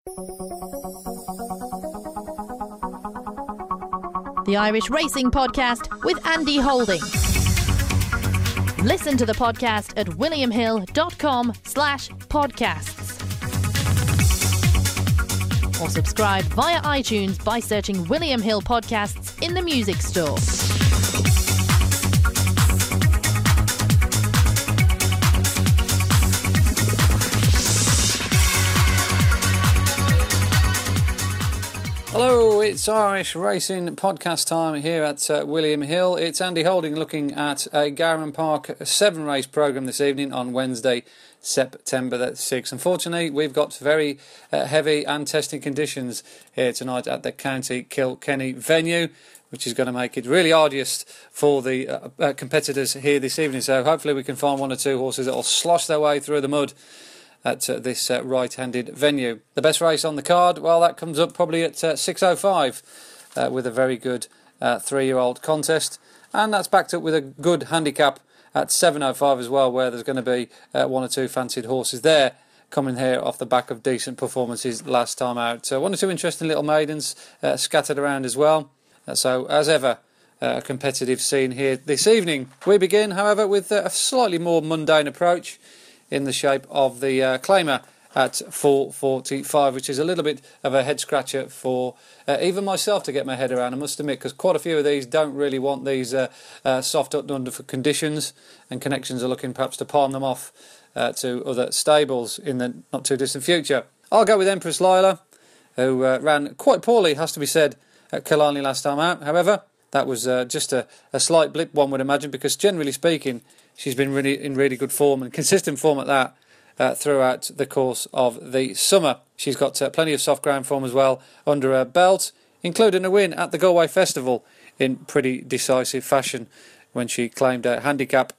The Irish Racing Podcast with Andy Holding. Listen to the podcast at williamhill.com/podcasts. Or subscribe via iTunes by searching William Hill Podcasts in the music store. Hello, it's Irish Racing Podcast time here at William Hill. It's Andy Holding looking at a Garran Park 7 race programme this evening on Wednesday, September the 6th. Unfortunately, we've got very heavy and testing conditions here tonight at the County Kilkenny venue, which is going to make it really arduous for the competitors here this evening. So hopefully we can find one or two horses that will slosh their way through the mud at this right-handed venue. The best race on the card, well, that comes up probably at 6:05 with a very good 3-year-old contest, and that's backed up with a good handicap at 7:05 as well, where there's going to be one or two fancied horses there coming here off the back of decent performances last time out. One or two interesting little maidens scattered around as well. So, as ever, a competitive scene here this evening. We begin, however, with a slightly more mundane approach in the shape of the Claimer at 4:45, which is a little bit of a head-scratcher for even myself to get my head around, I must admit, because quite a few of these don't really want these soft up and under for conditions, and connections are looking perhaps to palm them off to other stables in the not-too-distant future. I'll go with Empress Lila, who ran quite poorly, has to be said, at Killarney last time out. However, that was just a slight blip, one would imagine, because generally speaking, she's been in really good form, and consistent form at that, throughout the course of the summer. She's got plenty of soft ground form as well under her belt, including a win at the Galway Festival in pretty decisive fashion when she claimed a handicap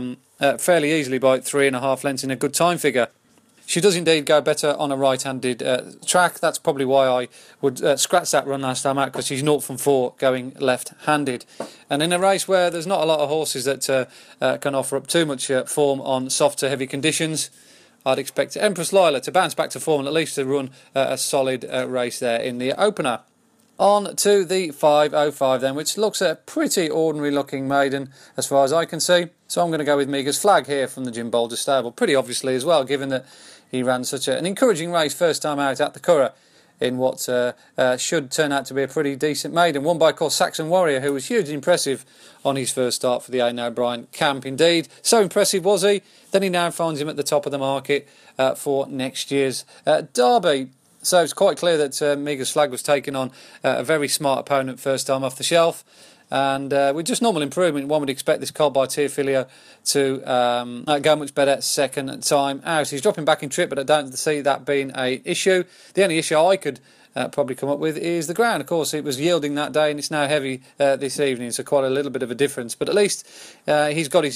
fairly easily by 3.5 lengths in a good time figure. She does indeed go better on a right-handed track. That's probably why I would scratch that run last time out, because she's 0 from 4 going left-handed. And in a race where there's not a lot of horses that can offer up too much form on soft to heavy conditions, I'd expect Empress Lila to bounce back to form and at least to run a solid race there in the opener. On to the 5:05 then, which looks a pretty ordinary looking maiden as far as I can see. So I'm going to go with Meagher's Flag here from the Jim Bolger stable. Pretty obviously as well, given that he ran such an encouraging race first time out at the Curragh in what should turn out to be a pretty decent maiden. Won by, of course, Saxon Warrior, who was hugely impressive on his first start for the Aidan O'Brien camp indeed. So impressive was he, then he now finds him at the top of the market for next year's Derby. So it's quite clear that Meagher's Flag was taking on a very smart opponent first time off the shelf. And with just normal improvement, one would expect this colt by Teofilio to go much better second time out. He's dropping back in trip, but I don't see that being an issue. The only issue I could probably come up with is the ground. Of course, it was yielding that day, and it's now heavy this evening, so quite a little bit of a difference. But at least he's got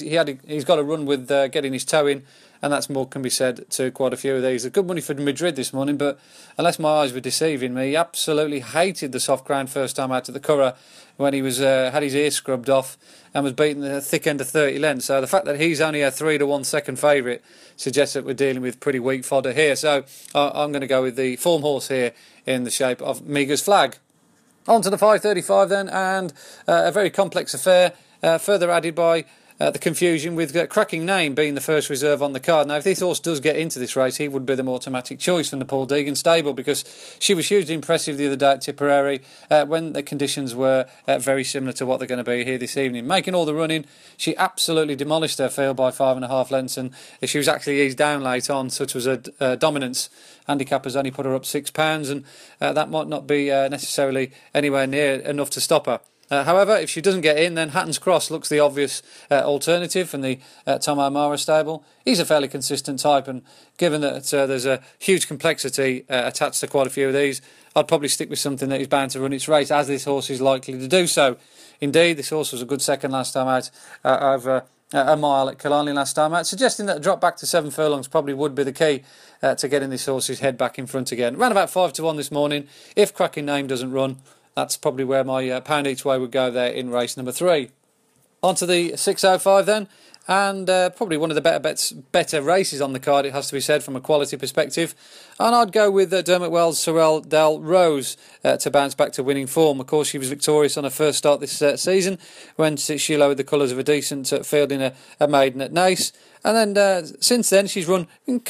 a run with getting his toe in. And that's more can be said to quite a few of these. Good money for Madrid this morning, but unless my eyes were deceiving me, he absolutely hated the soft ground first time out to the Curragh when he was had his ear scrubbed off and was beating the thick end of 30 lengths. So the fact that he's only a 3-1 second favourite suggests that we're dealing with pretty weak fodder here. So I'm going to go with the form horse here in the shape of Meagher's Flag. On to the 5:35 then, and a very complex affair, further added by the confusion with Cracking Name being the first reserve on the card. Now, if this horse does get into this race, he would be the more automatic choice from the Paul Deegan stable, because she was hugely impressive the other day at Tipperary when the conditions were very similar to what they're going to be here this evening. Making all the running, she absolutely demolished her field by 5.5 lengths, and she was actually eased down late on, such was her dominance. Handicappers only put her up £6, and that might not be necessarily anywhere near enough to stop her. However, if she doesn't get in, then Hatton's Cross looks the obvious alternative from the Tom O'Mara stable. He's a fairly consistent type, and given that there's a huge complexity attached to quite a few of these, I'd probably stick with something that is bound to run its race, as this horse is likely to do so. Indeed, this horse was a good second last time out over a mile at Killarney last time out, suggesting that a drop back to 7 furlongs probably would be the key to getting this horse's head back in front again. Ran about 5-1 this morning. If Cracking Name doesn't run, that's probably where my pound each way would go there in race number 3. On to the 6:05 then, and probably one of the better races on the card, it has to be said, from a quality perspective. And I'd go with Dermot Wells' Sorel Del Rose to bounce back to winning form. Of course, she was victorious on her first start this season when she lowered the colours of a decent field in a maiden at Naas. And then since then, she's run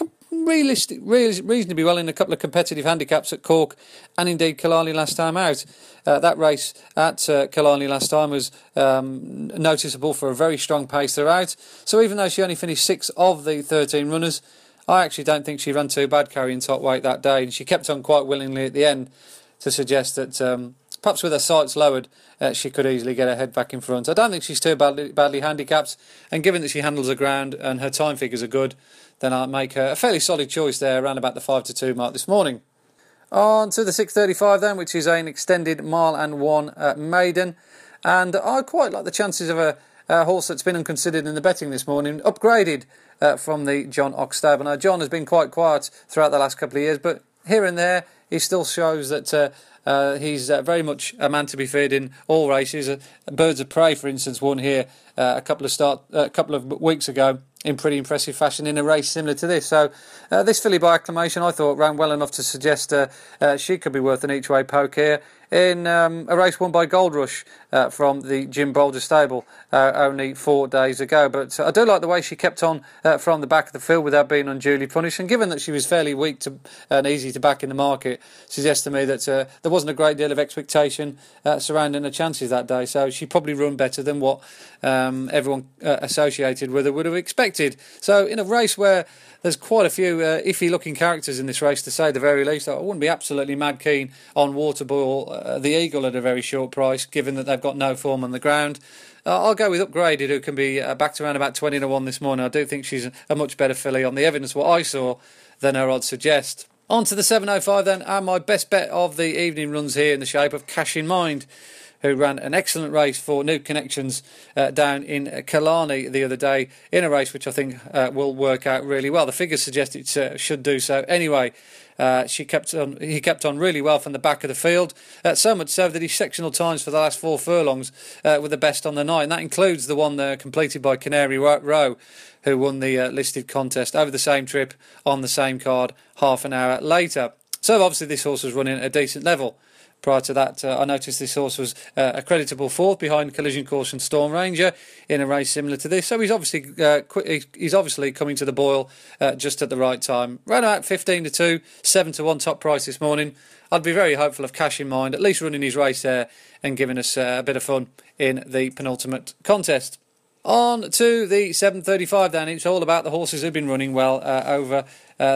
reasonably well in a couple of competitive handicaps at Cork and indeed Killarney last time out. That race at Killarney last time was noticeable for a very strong pace throughout. So even though she only finished 6th of the 13 runners, I actually don't think she ran too bad carrying top weight that day. And she kept on quite willingly at the end to suggest that perhaps with her sights lowered, she could easily get her head back in front. I don't think she's too badly handicapped, and given that she handles the ground and her time figures are good, then I'll make her a fairly solid choice there around about the 5-2 mark this morning. On to the 6:35 then, which is an extended 1 mile maiden, and I quite like the chances of a horse that's been unconsidered in the betting this morning, upgraded from the John Ox stable. Now, John has been quite quiet throughout the last couple of years, but here and there he still shows that he's very much a man to be feared in all races. Birds of Prey, for instance, won here a couple of weeks ago in pretty impressive fashion in a race similar to this. So this filly by acclamation, I thought, ran well enough to suggest she could be worth an each-way poke here in a race won by Gold Rush from the Jim Boulder stable only 4 days ago. But I do like the way she kept on from the back of the field without being unduly punished, and given that she was fairly weak and easy to back in the market, suggests to me that there wasn't a great deal of expectation surrounding her chances that day. So she probably run better than what everyone associated with her would have expected. So in a race where there's quite a few iffy-looking characters in this race, to say the very least, I wouldn't be absolutely mad keen on Waterboy, the Eagle, at a very short price, given that they've got no form on the ground. I'll go with Upgraded, who can be backed around about 20-1 this morning. I do think she's a much better filly on the evidence, what I saw, than her odds suggest. On to the 7:05 then, and my best bet of the evening runs here in the shape of Cash in Mind, who ran an excellent race for New Connections down in Killarney the other day, in a race which I think will work out really well. The figures suggest it should do so anyway. He kept on really well from the back of the field, so much so that his sectional times for the last 4 furlongs were the best on the night, and that includes the one completed by Canary Row, who won the listed contest over the same trip on the same card half an hour later. So obviously this horse was running at a decent level. Prior to that, I noticed this horse was a creditable fourth behind Collision Course and Storm Ranger in a race similar to this. So he's obviously coming to the boil just at the right time. Ran about 15-2, 7-1 top price this morning. I'd be very hopeful of Cash in Mind, at least running his race there and giving us a bit of fun in the penultimate contest. On to the 7:35 then. It's all about the horses who've been running well in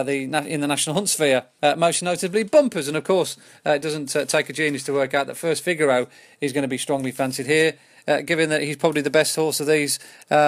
the National Hunt sphere, most notably Bumpers. And of course, it doesn't take a genius to work out that First Figaro is going to be strongly fancied here, given that he's probably the best horse of these,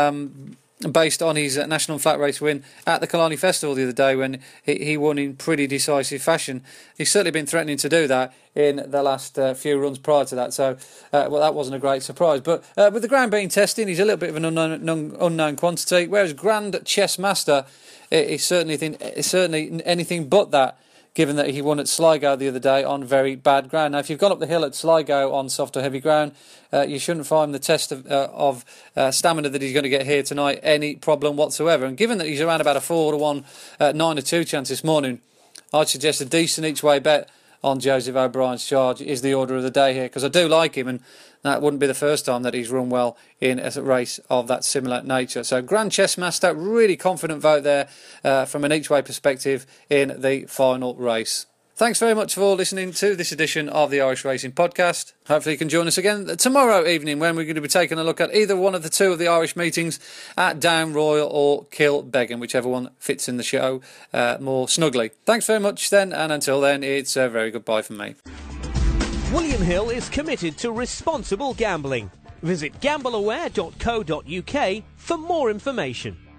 based on his National Flat Race win at the Killarney Festival the other day, when he won in pretty decisive fashion. He's certainly been threatening to do that in the last few runs prior to that, so that wasn't a great surprise. But with the ground being testing, he's a little bit of an unknown quantity, whereas Grand Chess Master is certainly anything but that, given that he won at Sligo the other day on very bad ground. Now, if you've gone up the hill at Sligo on soft or heavy ground, you shouldn't find the test of stamina that he's going to get here tonight any problem whatsoever. And given that he's around about a 4-1, 9-2 chance this morning, I'd suggest a decent each-way bet on Joseph O'Brien's Charge is the order of the day here, because I do like him, and that wouldn't be the first time that he's run well in a race of that similar nature. So Grand Chess Master, really confident vote there from an each-way perspective in the final race. Thanks very much for listening to this edition of the Irish Racing Podcast. Hopefully you can join us again tomorrow evening, when we're going to be taking a look at either one of the 2 of the Irish meetings at Down Royal or Kilbeggan, whichever one fits in the show more snugly. Thanks very much then, and until then, it's a very goodbye from me. William Hill is committed to responsible gambling. Visit gambleaware.co.uk for more information.